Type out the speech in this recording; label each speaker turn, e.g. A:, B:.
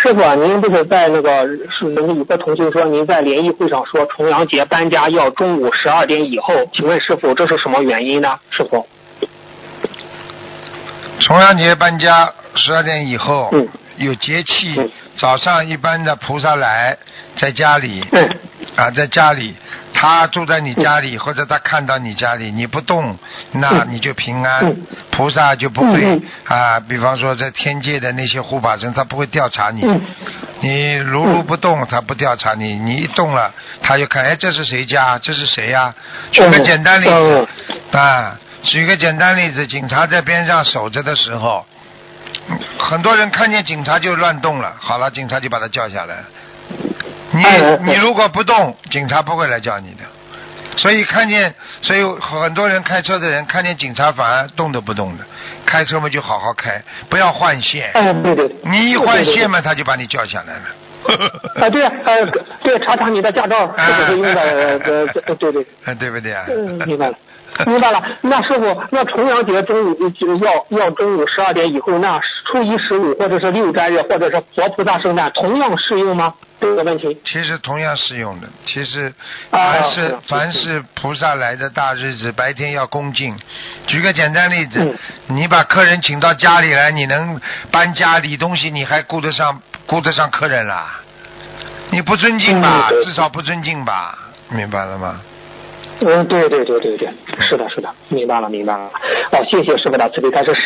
A: 师傅啊，您不是在那个有个同学说您在联谊会上说重阳节搬家要中午12点以后，请问师傅这是什么原因呢？师傅？
B: 重阳节搬家12点以后，有节气，早上一般的菩萨来在家里，在家里，他住在你家里，或者他看到你家里，你不动，那你就平安，菩萨就不会比方说在天界的那些护法神，他不会调查你，你如不动，他不调查你，你一动了，他就看，这是谁家，这是谁呀？举个简单例子举个简单例子，警察在边上守着的时候，很多人看见警察就乱动了，好了，警察就把他叫下来。你如果不动，警察不会来叫你的。所以很多人开车的人看见警察反而动都不动的，开车嘛就好好开，不要换线。
A: 对，
B: 你一换线嘛，他就把你叫下来了。
A: 对，查你的驾照是不是用的对。
B: 对不对啊？
A: 明白了。那师傅，那重阳节中午要中午12点以后，那初一15或者是6斋日或者是佛菩萨圣诞同样适用吗？这个问题
B: 其实同样适用的。其实凡是菩萨来的大日子，白天要恭敬。举个简单例子，你把客人请到家里来，你能搬家理东西，你还顾得上客人啦？你不尊敬吧，至少不尊敬吧，明白了吗？
A: 对，是的，明白了。谢谢师傅的慈悲开示。